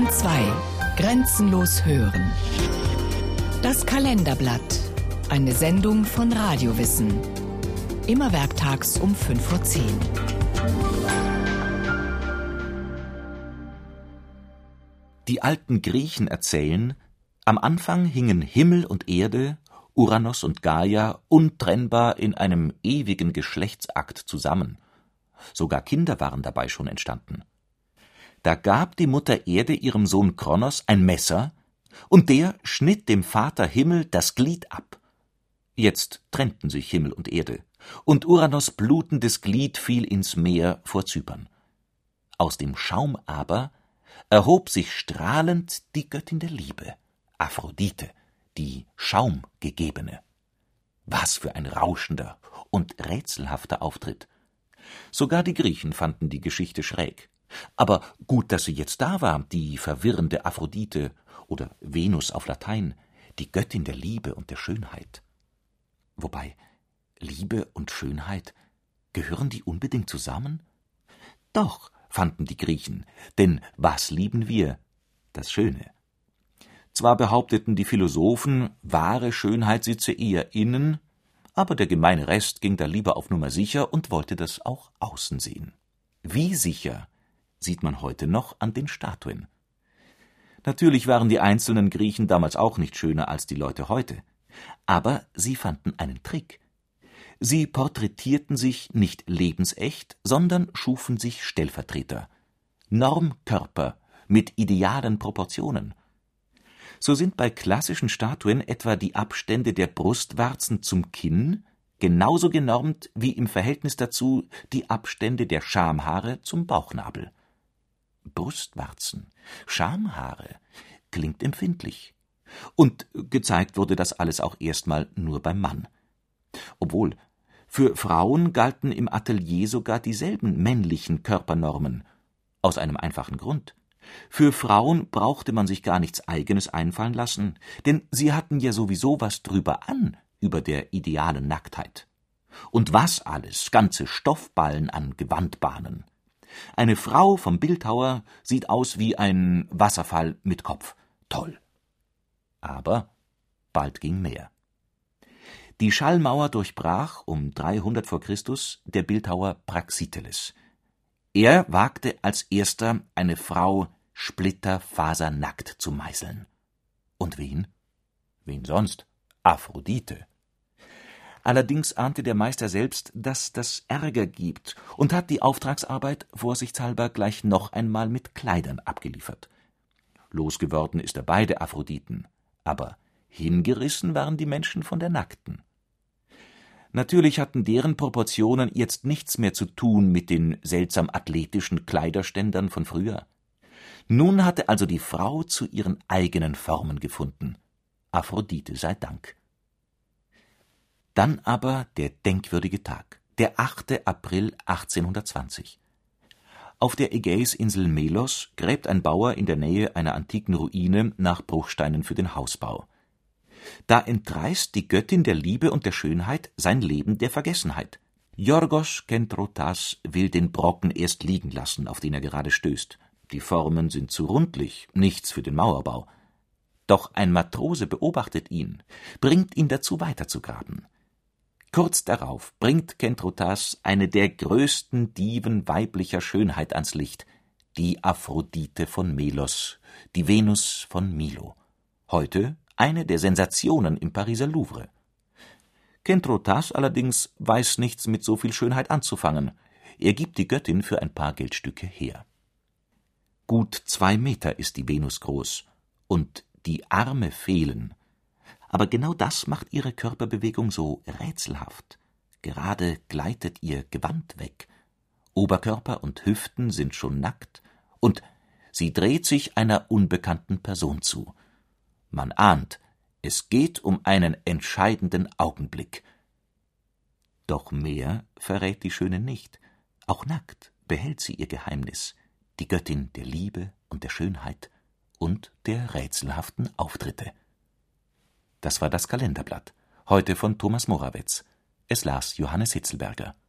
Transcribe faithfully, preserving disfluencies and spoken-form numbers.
Bayern zwei. Grenzenlos hören. Das Kalenderblatt. Eine Sendung von Radiowissen. Immer werktags um fünf Uhr zehn. Die alten Griechen erzählen, am Anfang hingen Himmel und Erde, Uranus und Gaia untrennbar in einem ewigen Geschlechtsakt zusammen. Sogar Kinder waren dabei schon entstanden. Da gab die Mutter Erde ihrem Sohn Kronos ein Messer, und der schnitt dem Vater Himmel das Glied ab. Jetzt trennten sich Himmel und Erde, und Uranus' blutendes Glied fiel ins Meer vor Zypern. Aus dem Schaum aber erhob sich strahlend die Göttin der Liebe, Aphrodite, die Schaumgegebene. Was für ein rauschender und rätselhafter Auftritt. Sogar die Griechen fanden die Geschichte schräg. Aber gut, dass sie jetzt da war, die verwirrende Aphrodite oder Venus auf Latein, die Göttin der Liebe und der Schönheit. Wobei, Liebe und Schönheit, gehören die unbedingt zusammen? Doch, fanden die Griechen, denn was lieben wir? Das Schöne. Zwar behaupteten die Philosophen, wahre Schönheit sitze eher innen, aber der gemeine Rest ging da lieber auf Nummer sicher und wollte das auch außen sehen. Wie sicher sieht man heute noch an den Statuen. Natürlich waren die einzelnen Griechen damals auch nicht schöner als die Leute heute, aber sie fanden einen Trick. Sie porträtierten sich nicht lebensecht, sondern schufen sich Stellvertreter. Normkörper mit idealen Proportionen. So sind bei klassischen Statuen etwa die Abstände der Brustwarzen zum Kinn genauso genormt wie im Verhältnis dazu die Abstände der Schamhaare zum Bauchnabel. Brustwarzen, Schamhaare, klingt empfindlich. Und gezeigt wurde das alles auch erstmal nur beim Mann. Obwohl, für Frauen galten im Atelier sogar dieselben männlichen Körpernormen. Aus einem einfachen Grund. Für Frauen brauchte man sich gar nichts Eigenes einfallen lassen, denn sie hatten ja sowieso was drüber an, über der idealen Nacktheit. Und was alles, ganze Stoffballen an Gewandbahnen. Eine Frau vom Bildhauer sieht aus wie ein Wasserfall mit Kopf. Toll. Aber bald ging mehr. Die Schallmauer durchbrach um dreihundert vor Christus der Bildhauer Praxiteles. Er wagte als erster, eine Frau splitterfasernackt zu meißeln. Und wen? Wen sonst? Aphrodite. Allerdings ahnte der Meister selbst, dass das Ärger gibt und hat die Auftragsarbeit vorsichtshalber gleich noch einmal mit Kleidern abgeliefert. Losgeworden ist er beide Aphroditen, aber hingerissen waren die Menschen von der Nackten. Natürlich hatten deren Proportionen jetzt nichts mehr zu tun mit den seltsam athletischen Kleiderständern von früher. Nun hatte also die Frau zu ihren eigenen Formen gefunden. Aphrodite sei Dank. Dann aber der denkwürdige Tag, der achte April achtzehnhundertzwanzig. Auf der Ägäisinsel Melos gräbt ein Bauer in der Nähe einer antiken Ruine nach Bruchsteinen für den Hausbau. Da entreißt die Göttin der Liebe und der Schönheit sein Leben der Vergessenheit. Yorgos Kentrotas will den Brocken erst liegen lassen, auf den er gerade stößt. Die Formen sind zu rundlich, nichts für den Mauerbau. Doch ein Matrose beobachtet ihn, bringt ihn dazu weiterzugraben. Kurz darauf bringt Kentrotas eine der größten Diven weiblicher Schönheit ans Licht, die Aphrodite von Melos, die Venus von Milo. Heute eine der Sensationen im Pariser Louvre. Kentrotas allerdings weiß nichts mit so viel Schönheit anzufangen. Er gibt die Göttin für ein paar Geldstücke her. Gut zwei Meter ist die Venus groß, und die Arme fehlen. Aber genau das macht ihre Körperbewegung so rätselhaft. Gerade gleitet ihr Gewand weg. Oberkörper und Hüften sind schon nackt, und sie dreht sich einer unbekannten Person zu. Man ahnt, es geht um einen entscheidenden Augenblick. Doch mehr verrät die Schöne nicht. Auch nackt behält sie ihr Geheimnis, die Göttin der Liebe und der Schönheit und der rätselhaften Auftritte. Das war das Kalenderblatt, heute von Thomas Morawetz. Es las Johannes Hitzelberger.